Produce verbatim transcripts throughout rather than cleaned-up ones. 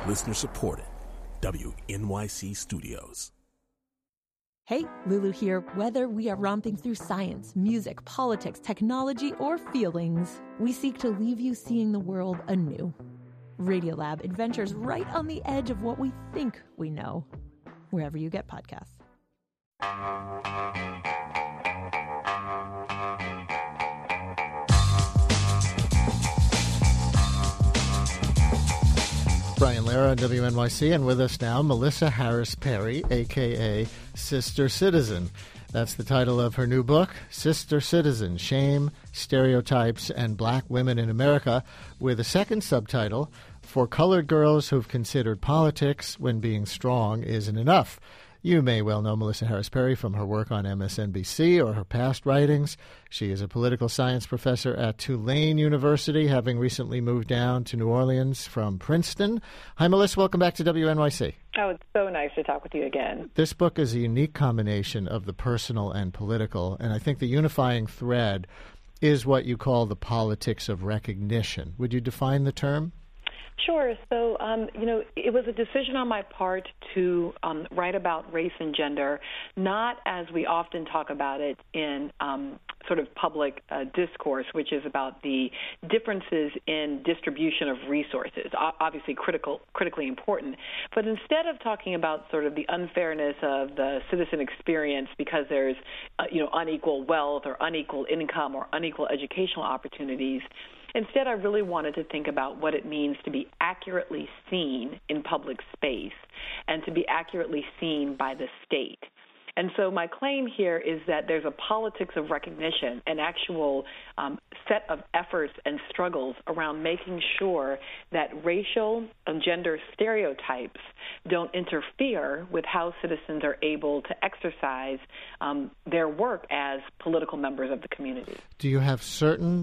Listener supported. W N Y C Studios. Hey, Lulu here. Whether we are romping through science, music, politics, technology, or feelings, we seek to leave you seeing the world anew. Radiolab adventures right on the edge of what we think we know, wherever you get podcasts. Brian Lara on W N Y C, and with us now, Melissa Harris Perry, a k a. Sister Citizen. That's the title of her new book, Sister Citizen, Shame, Stereotypes, and Black Women in America, with a second subtitle, For Colored Girls Who've Considered Politics When Being Strong Isn't Enough. You may well know Melissa Harris Perry from her work on M S N B C or her past writings. She is a political science professor at Tulane University, having recently moved down to New Orleans from Princeton. Hi, Melissa. Welcome back to W N Y C. Oh, it's so nice to talk with you again. This book is a unique combination of the personal and political, and I think the unifying thread is what you call the politics of recognition. Would you define the term? Sure. So, um, you know, it was a decision on my part to um, write about race and gender, not as we often talk about it in um, sort of public uh, discourse, which is about the differences in distribution of resources, obviously critical, critically important, but instead of talking about sort of the unfairness of the citizen experience because there's, uh, you know, unequal wealth or unequal income or unequal educational opportunities, instead, I really wanted to think about what it means to be accurately seen in public space and to be accurately seen by the state. And so my claim here is that there's a politics of recognition, an actual um, set of efforts and struggles around making sure that racial and gender stereotypes don't interfere with how citizens are able to exercise um, their work as political members of the community. Do you have certain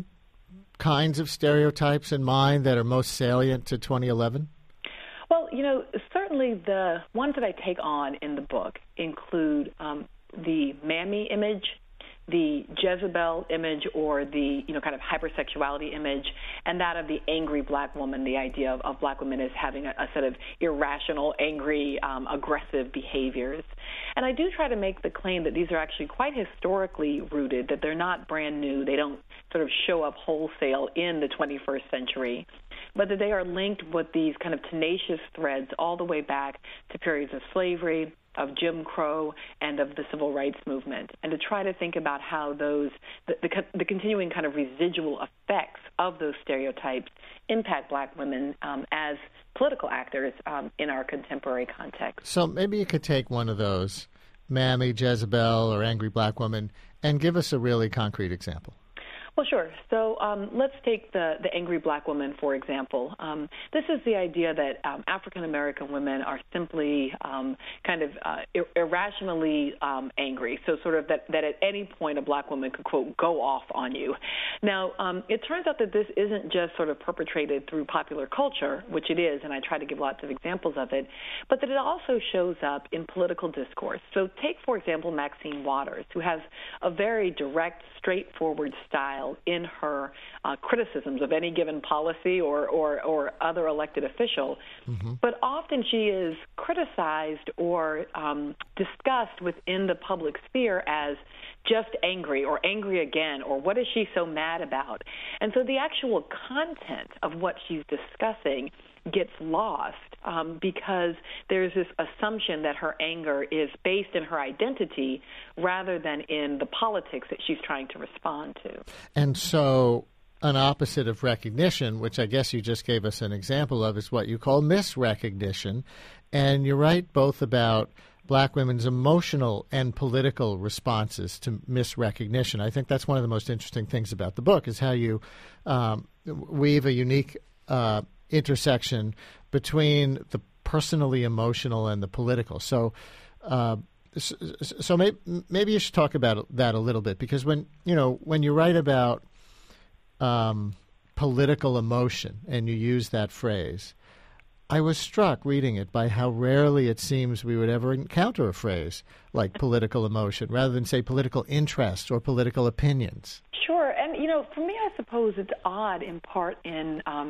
kinds of stereotypes in mind that are most salient to twenty eleven? Well, you know, certainly the ones that I take on in the book include um, the mammy image, the Jezebel image, or the, you know, kind of hypersexuality image, and that of the angry black woman, the idea of, of black women as having a, a set of irrational, angry, um, aggressive behaviors. And I do try to make the claim that these are actually quite historically rooted, that they're not brand new, they don't sort of show up wholesale in the twenty-first century, but that they are linked with these kind of tenacious threads all the way back to periods of slavery, of Jim Crow, and of the civil rights movement, and to try to think about how those, the, the, the continuing kind of residual effects of those stereotypes impact black women um, as political actors um, in our contemporary context. So maybe you could take one of those, Mammy, Jezebel, or Angry Black Woman, and give us a really concrete example. Well, sure. So um, let's take the, the angry black woman, for example. Um, this is the idea that um, African-American women are simply um, kind of uh, ir- irrationally um, angry, so sort of that, that at any point a black woman could, quote, go off on you. Now, um, it turns out that this isn't just sort of perpetrated through popular culture, which it is, and I try to give lots of examples of it, but that it also shows up in political discourse. So take, for example, Maxine Waters, who has a very direct, straightforward style in her uh, criticisms of any given policy or, or, or other elected official, mm-hmm. but often she is criticized or um, discussed within the public sphere as just angry or angry again, or what is she so mad about? And so the actual content of what she's discussing gets lost um, because there's this assumption that her anger is based in her identity rather than in the politics that she's trying to respond to. And so an opposite of recognition, which I guess you just gave us an example of, is what you call misrecognition. And you're right both about black women's emotional and political responses to misrecognition. I think that's one of the most interesting things about the book is how you um, weave a unique uh, intersection between the personally emotional and the political. So, uh, so, so maybe, maybe you should talk about that a little bit, because when you know when you write about um, political emotion and you use that phrase, I was struck reading it by how rarely it seems we would ever encounter a phrase like political emotion rather than, say, political interest or political opinions. Sure. And, you know, for me, I suppose it's odd in part in um,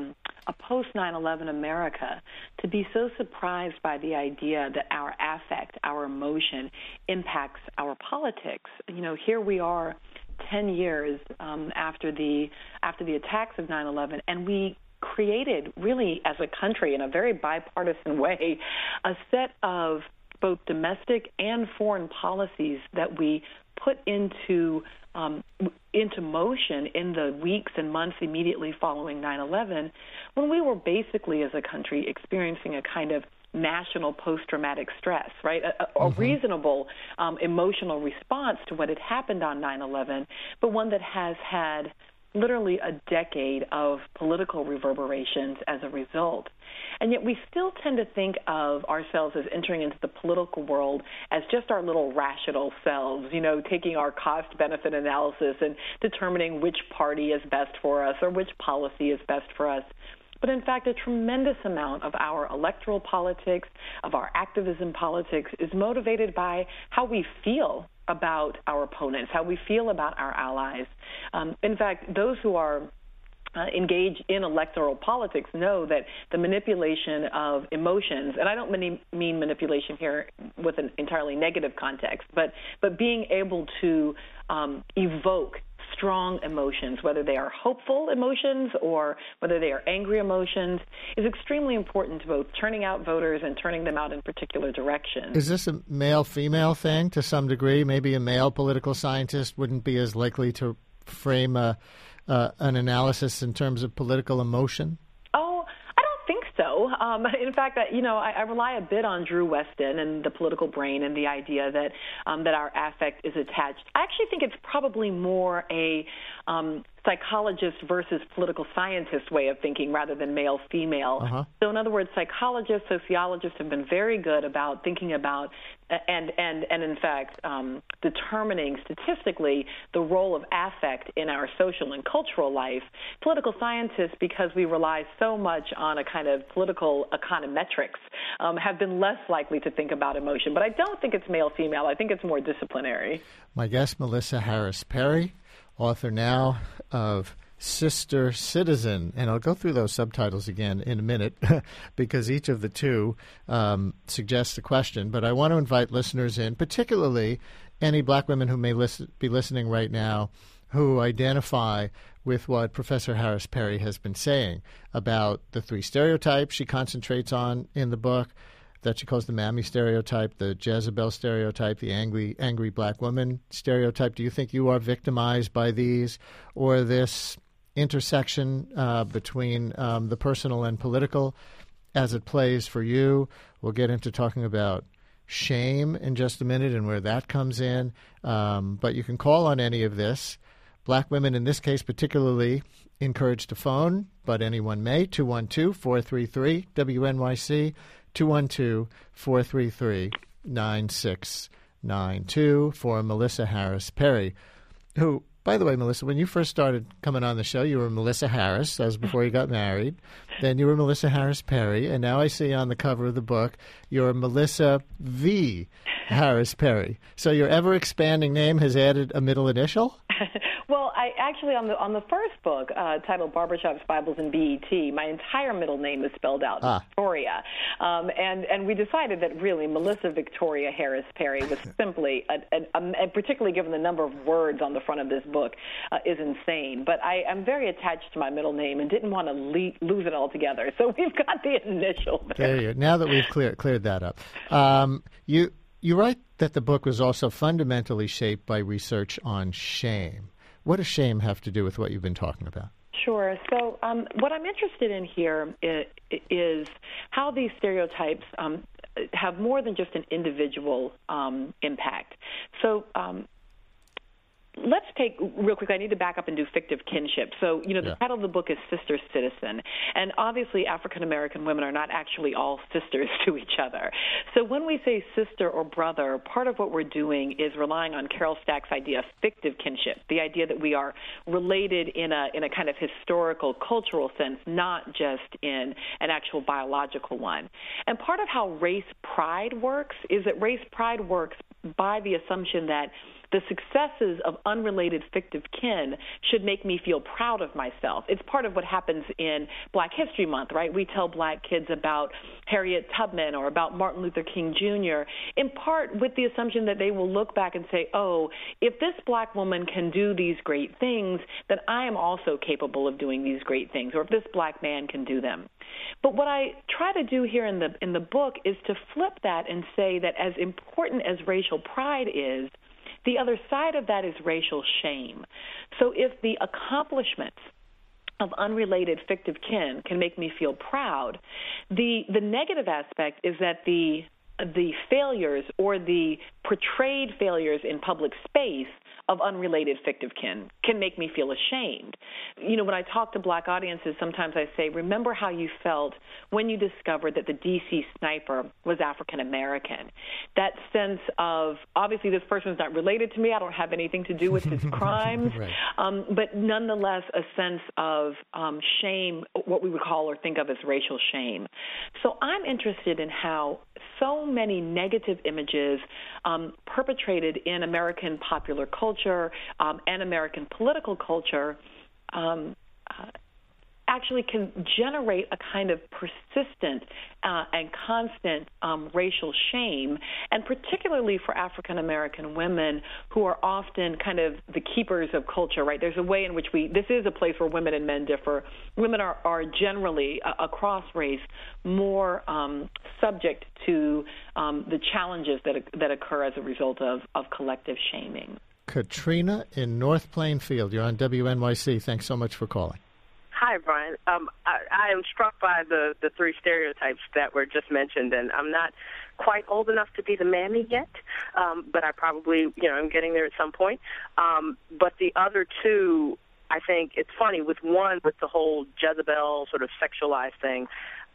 a post nine eleven America to be so surprised by the idea that our affect, our emotion, impacts our politics. You know, here we are ten years um, after the after the attacks of nine eleven, and we created, really, as a country, in a very bipartisan way, a set of both domestic and foreign policies that we put into um, into motion in the weeks and months immediately following nine eleven, when we were basically, as a country, experiencing a kind of national post-traumatic stress, right? A, a mm-hmm. reasonable um, emotional response to what had happened on nine eleven, but one that has had literally a decade of political reverberations as a result. And yet we still tend to think of ourselves as entering into the political world as just our little rational selves, you know, taking our cost-benefit analysis and determining which party is best for us or which policy is best for us. But in fact, a tremendous amount of our electoral politics, of our activism politics, is motivated by how we feel about our opponents, how we feel about our allies. Um, in fact, those who are uh, engaged in electoral politics know that the manipulation of emotions, and I don't mean, mean manipulation here with an entirely negative context, but, but being able to um, evoke strong emotions, whether they are hopeful emotions or whether they are angry emotions, is extremely important to both turning out voters and turning them out in particular directions. Is this a male-female thing to some degree? Maybe a male political scientist wouldn't be as likely to frame a, uh, an analysis in terms of political emotion? So, um, in fact, I, you know, I, I rely a bit on Drew Weston and the political brain and the idea that um, that our affect is attached. I actually think it's probably more a um, psychologist versus political scientist way of thinking rather than male-female. Uh-huh. So, in other words, psychologists, sociologists have been very good about thinking about and and and in fact um, determining statistically the role of affect in our social and cultural life. Political scientists, because we rely so much on a kind of political econometrics, um, have been less likely to think about emotion. But I don't think it's male-female. I think it's more disciplinary. My guest, Melissa Harris Perry, author now of Sister Citizen, and I'll go through those subtitles again in a minute because each of the two um, suggests a question, but I want to invite listeners in, particularly any black women who may listen, be listening right now who identify with what Professor Harris Perry has been saying about the three stereotypes she concentrates on in the book, that she calls the Mammy stereotype, the Jezebel stereotype, the angry angry black woman stereotype. Do you think you are victimized by these, or this intersection uh, between um, the personal and political as it plays for you? We'll get into talking about shame in just a minute and where that comes in. Um, but you can call on any of this. Black women, in this case particularly, encouraged to phone, but anyone may, two one two, four three three, W N Y C, two one two, four three three, nine six nine two for Melissa Harris Perry, who, by the way, Melissa, when you first started coming on the show, you were Melissa Harris. That was before you got married. Then you were Melissa Harris Perry, and now I see on the cover of the book you're Melissa V. Harris Perry. So your ever-expanding name has added a middle initial? Well, I actually, on the on the first book, uh, titled Barbershops, Bibles, and B E T, my entire middle name is spelled out, ah. Victoria. Um, and, and we decided that really Melissa Victoria Harris Perry was simply, a, a, a, and particularly given the number of words on the front of this book, uh, is insane. But I am very attached to my middle name and didn't want to le- lose it altogether. So we've got the initial there. There you go. Now that we've clear, cleared that up. Um, you, you write that the book was also fundamentally shaped by research on shame. What does shame have to do with what you've been talking about? Sure. So um, what I'm interested in here is, is how these stereotypes um, have more than just an individual um, impact. So um, let's take, real quick, I need to back up and do fictive kinship. So, you know, the yeah. title of the book is Sister Citizen. And obviously African-American women are not actually all sisters to each other. So when we say sister or brother, part of what we're doing is relying on Carol Stack's idea of fictive kinship, the idea that we are related in a in a kind of historical, cultural sense, not just in an actual biological one. And part of how race pride works is that race pride works by the assumption that the successes of unrelated fictive kin should make me feel proud of myself. It's part of what happens in Black History Month, right? We tell Black kids about Harriet Tubman or about Martin Luther King Junior, in part with the assumption that they will look back and say, oh, if this Black woman can do these great things, then I am also capable of doing these great things, or if this Black man can do them. But what I try to do here in the in the book is to flip that and say that as important as racial pride is, the other side of that is racial shame. So if the accomplishments of unrelated fictive kin can make me feel proud, the the negative aspect is that the the failures or the portrayed failures in public space of unrelated fictive kin can make me feel ashamed. You know, when I talk to Black audiences, sometimes I say, remember how you felt when you discovered that the D C sniper was African American. That sense of, obviously this person's not related to me, I don't have anything to do with his crimes, right. um, but nonetheless a sense of um, shame, what we would call or think of as racial shame. So I'm interested in how so many negative images um, perpetrated in American popular culture um, and American political culture um, uh, actually can generate a kind of persistent uh, and constant um, racial shame, and particularly for African American women who are often kind of the keepers of culture, right? There's a way in which we, this is a place where women and men differ. Women are, are generally, uh, across race, more um, subject to um, the challenges that that occur as a result of, of collective shaming. Katrina in North Plainfield, you're on W N Y C. Thanks so much for calling. Hi, Brian. Um, I, I am struck by the, the three stereotypes that were just mentioned, and I'm not quite old enough to be the mammy yet, um, but I probably, you know, I'm getting there at some point. Um, but the other two, I think it's funny. With one, with the whole Jezebel sort of sexualized thing,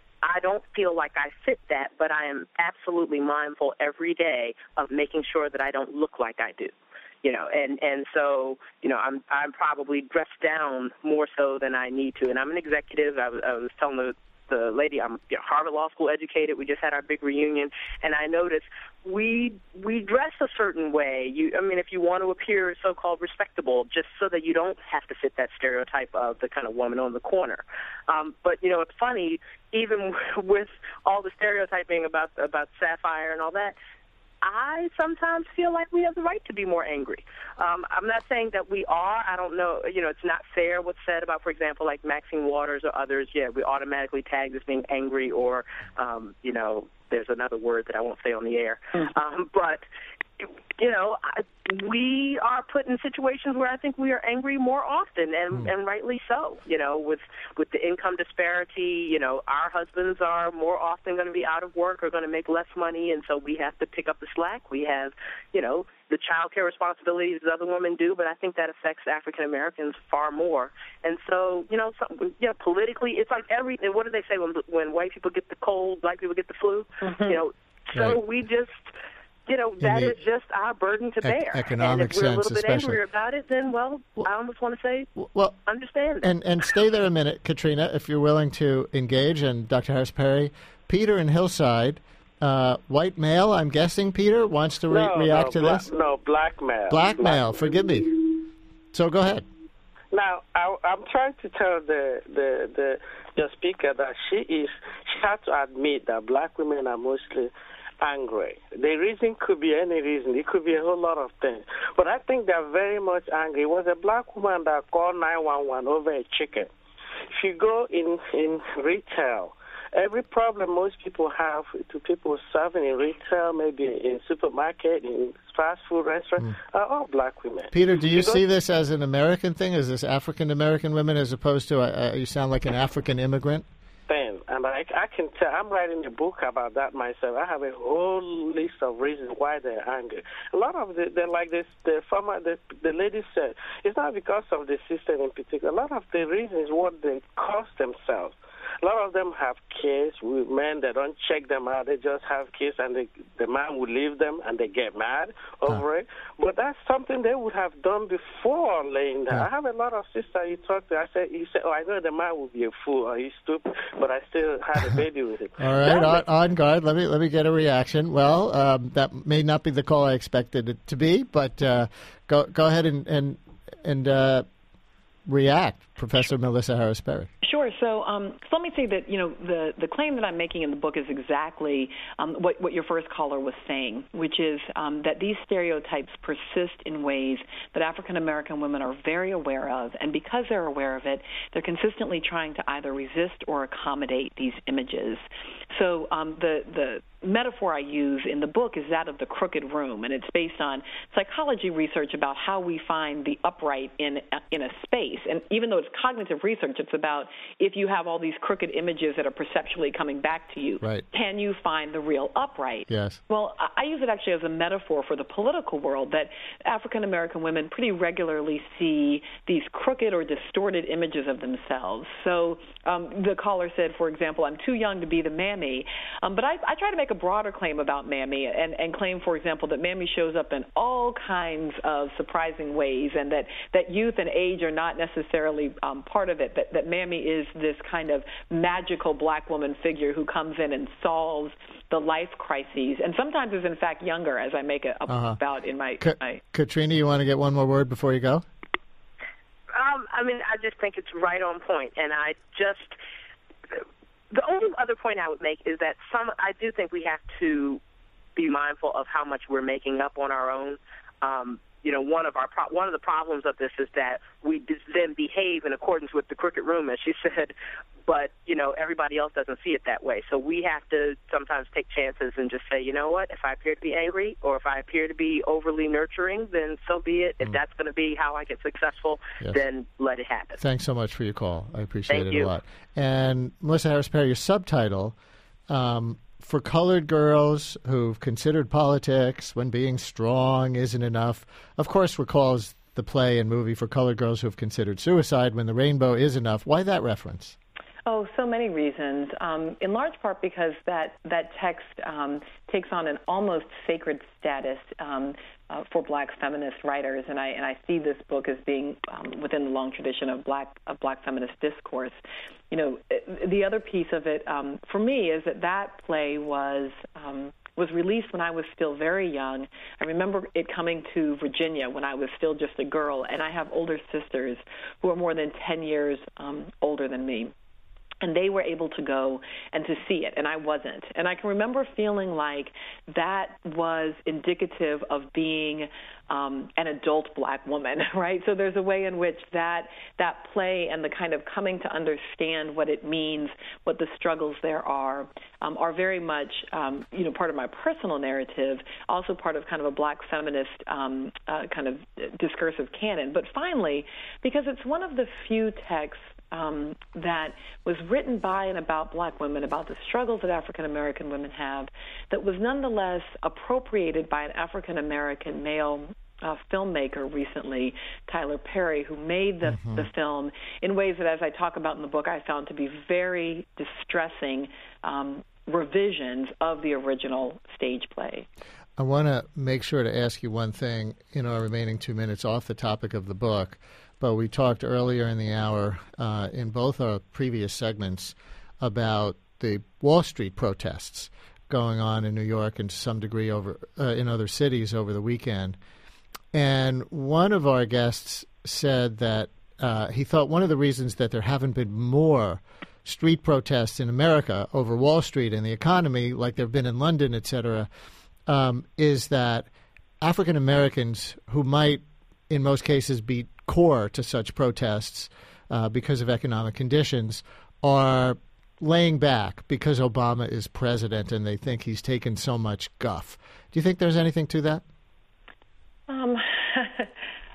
I don't feel like I fit that, but I am absolutely mindful every day of making sure that I don't look like I do. You know, and, and so, you know, I'm I'm probably dressed down more so than I need to. And I'm an executive. I was, I was telling the, the lady, I'm you know, Harvard Law School educated. We just had our big reunion. And I noticed we we dress a certain way. You, I mean, if you want to appear so-called respectable, just so that you don't have to fit that stereotype of the kind of woman on the corner. Um, but, you know, it's funny, even with all the stereotyping about about Sapphire and all that, I sometimes feel like we have the right to be more angry. Um, I'm not saying that we are. I don't know. You know, it's not fair what's said about, for example, like Maxine Waters or others. Yeah, we automatically tagged as being angry or, um, you know, there's another word that I won't say on the air. Mm. Um, but, you know, I, we are put in situations where I think we are angry more often, and, mm. and rightly so. You know, with with the income disparity, you know, our husbands are more often going to be out of work or going to make less money, and so we have to pick up the slack. We have, you know, the child care responsibilities that other women do, but I think that affects African Americans far more. And so, you know, some, yeah, politically, it's like every. What do they say when when white people get the cold, black people get the flu? Mm-hmm. You know, so right. we just. You know, that is just our burden to bear. Economic and if we're sense, a little bit especially. angrier about it, then, well, well I almost want to say, well, understand. And, and stay there a minute, Katrina, if you're willing to engage. And Doctor Harris Perry, Peter in Hillside, uh, white male, I'm guessing, Peter, wants to re- no, react no, to bla- this? No, black male. Black, black male, forgive me. So go ahead. Now, I, I'm trying to tell the, the, the, the speaker that she is, she has to admit that black women are mostly angry. The reason could be any reason. It could be a whole lot of things. But I think they're very much angry. It was a black woman that called nine one one over a chicken. If you go in, in retail, every problem most people have to people serving in retail, maybe in supermarket, in fast food restaurant, mm. are all black women. Peter, do you because see this as an American thing? Is this African-American women as opposed to, a, a, you sound like an African immigrant? Thing. And I, I can tell, I'm writing a book about that myself. I have a whole list of reasons why they're angry. A lot of the, they're like this, the former, the, the lady said, it's not because of the system in particular. A lot of the reasons what they cost themselves. a lot of them have kids with men that don't check them out. They just have kids, and they, the man will leave them, and they get mad over huh. it. But that's something they would have done before laying down. Huh. I have a lot of sisters you talk to. I said, you say, oh, I know the man will be a fool or he's stupid, but I still had a baby with him. All right, on, on guard. Let me let me get a reaction. Well, um, that may not be the call I expected it to be, but uh, go go ahead and and and uh, react, Professor Melissa Harris Perry. Sure. So, um, so let me say that, you know, the, the claim that I'm making in the book is exactly um, what, what your first caller was saying, which is um, that these stereotypes persist in ways that African-American women are very aware of, and because they're aware of it, they're consistently trying to either resist or accommodate these images. So um, the, the metaphor I use in the book is that of the crooked room, and it's based on psychology research about how we find the upright in in a space. And even though it's cognitive research, it's about if you have all these crooked images that are perceptually coming back to you, right. can you find the real upright? Yes. Well, I use it actually as a metaphor for the political world, that African-American women pretty regularly see these crooked or distorted images of themselves. So um, the caller said, for example, I'm too young to be the mammy, um, but I, I try to make a broader claim about Mammy and, and claim, for example, that Mammy shows up in all kinds of surprising ways, and that, that youth and age are not necessarily um, part of it, that, that Mammy is this kind of magical black woman figure who comes in and solves the life crises, and sometimes is in fact younger, as I make a, a uh-huh. about in my, Ka- my... Katrina, you want to get one more word before you go? Um, I mean, I just think it's right on point, and I just... The only other point I would make is that some I do think we have to be mindful of how much we're making up on our own. Um, you know, one of our pro- one of the problems of this is that we then behave in accordance with the crooked room, as she said, but, you know, everybody else doesn't see it that way. So we have to sometimes take chances and just say, you know what, if I appear to be angry or if I appear to be overly nurturing, then so be it. Mm. If that's going to be how I get successful, yes. then let it happen. Thanks so much for your call. I appreciate Thank it you. a lot. And Melissa Harris Perry, your subtitle, um, for colored girls who've considered politics when being strong isn't enough, of course recalls the play and movie For Colored Girls Who've Considered Suicide When the Rainbow Is Enough. Why that reference? Oh, so many reasons. Um, in large part because that that text um, takes on an almost sacred status um, uh, for black feminist writers, and I and I see this book as being um, within the long tradition of black of black feminist discourse. You know, the other piece of it um, for me is that that play was. Um, was released when I was still very young. I remember it coming to Virginia when I was still just a girl, and I have older sisters who are more than ten years um, older than me. And they were able to go and to see it, and I wasn't. And I can remember feeling like that was indicative of being um, an adult black woman, right? So there's a way in which that that play and the kind of coming to understand what it means, what the struggles there are, um, are very much, um, you know, part of my personal narrative, also part of kind of a black feminist um, uh, kind of discursive canon. But finally, because it's one of the few texts Um, that was written by and about black women, about the struggles that African-American women have, that was nonetheless appropriated by an African-American male uh, filmmaker recently, Tyler Perry, who made the, mm-hmm. the film in ways that, as I talk about in the book, I found to be very distressing um, revisions of the original stage play. I want to make sure to ask you one thing in our remaining two minutes off the topic of the book. But we talked earlier in the hour uh, in both our previous segments about the Wall Street protests going on in New York and to some degree over uh, in other cities over the weekend. And one of our guests said that uh, he thought one of the reasons that there haven't been more street protests in America over Wall Street and the economy, like there have been in London, et cetera, um, is that African Americans who might, in most cases, be core to such protests uh, because of economic conditions are laying back because Obama is president and they think he's taken so much guff. Do you think there's anything to that? Um,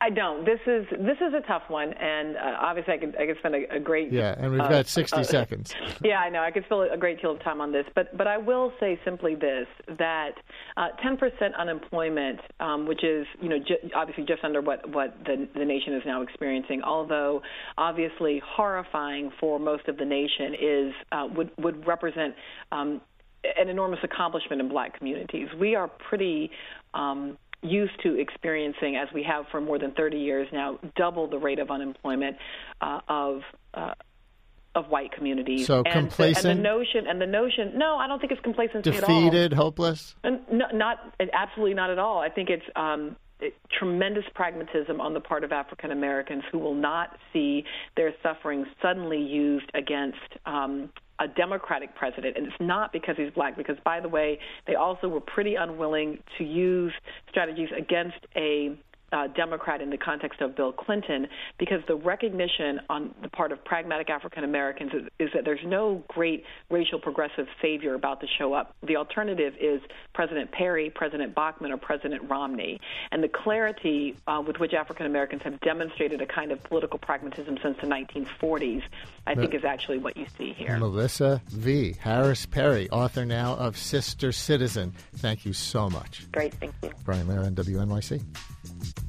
I don't. This is this is a tough one, and uh, obviously I could I could spend a, a great yeah, and we've uh, got sixty uh, seconds. Yeah, I know. I could spend a great deal of time on this, but but I will say simply this: that uh, ten percent unemployment, um, which is you know ju- obviously just under what what the the nation is now experiencing, although obviously horrifying for most of the nation, is uh, would would represent um, an enormous accomplishment in Black communities. We are pretty um, used to experiencing, as we have for more than thirty years now, double the rate of unemployment uh, of uh, of white communities. So and complacent? The, and the notion, and the notion, no, I don't think it's complacency Defeated, at all. Defeated, hopeless? And no, not, absolutely not at all. I think it's um, it, tremendous pragmatism on the part of African Americans who will not see their suffering suddenly used against um, a Democratic president. And it's not because he's Black, because, by the way, they also were pretty unwilling to use strategies against a Uh, Democrat in the context of Bill Clinton, because the recognition on the part of pragmatic African Americans is, is that there's no great racial progressive savior about to show up. The alternative is President Perry, President Bachmann, or President Romney. And the clarity uh, with which African Americans have demonstrated a kind of political pragmatism since the nineteen forties, I think, is actually what you see here. Melissa V. Harris Perry, author now of Sister Citizen. Thank you so much. Great, thank you. Brian Lehrer, W N Y C.